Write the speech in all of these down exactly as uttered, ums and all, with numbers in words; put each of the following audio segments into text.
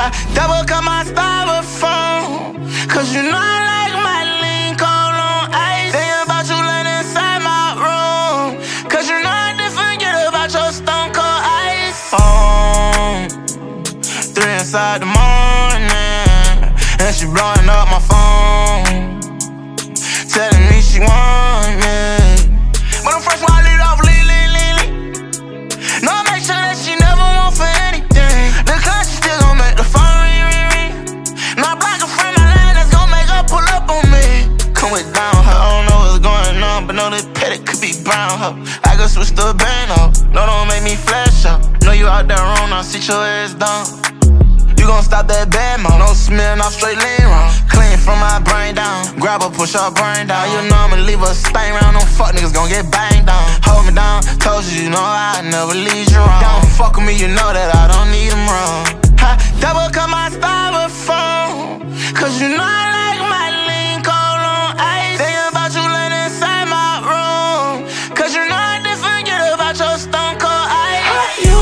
I double cut my styrofoam, cause you know I like my lean cold on ice. Thinking about you laying inside my room, cause you know I didn't forget about your stone cold ice. Phone, three inside the morning, and she blowing up my phone, telling me she want me. But I'm first when I lead off, lean, lean, lean, lean. No, I make sure that she never want for anything. The class she still gon' make the phone ring, ring, ring. Now I block a friend my line that's gon' make her pull up on me. Come with down her, I don't know what's going on, but know that petty could be brown her. I can switch to a band up, no, don't make me flash up. Know you out there wrong, now sit your ass down. You gon' stop that bad mouth, no smelling off straight lean wrong. Clean from my brain down, grab her, push her brain down. You know I'ma leave her stain round, them fuck niggas gon' get banged down. Hold me down, told you, you know I never leave you wrong. Don't fuck with me, you know that I don't need them wrong. I double cut my styrofoam, cause you know I like my lean cold on ice. Thinking about you laying inside my room, cause you know I didn't forget about your stone cold ice. How you,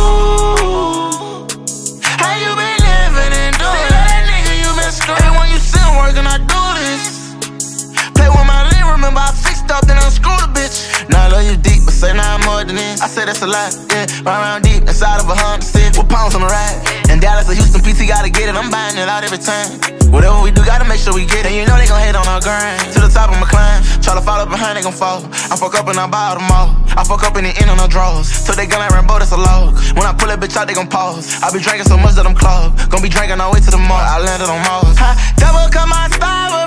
how you been living and doing? Say that nigga you been screwing when you sit working, I do this. Play with my lean, remember I fixed up, then unscrewed a bitch. Now I love you deep, but say now I'm more than this. I say that's a lot, yeah. Run around deep, inside of a Honda Civic with pounds on the ride. And Dallas or Houston, P T gotta get it, I'm buying it out every time. Whatever we do, gotta make sure we get it. And you know they gon' hate on our grind. To the top, I'ma climb. Try to follow behind, they gon' fall. I fuck up and I buy all them all. I fuck up and they end on no draws. Till they gun like Rambo, that's a log. When I pull that bitch out, they gon' pause. I be drinking so much that I'm clogged. Gon' be drinking all the way to the mall. I landed on Mars. I double cut my styrofoam,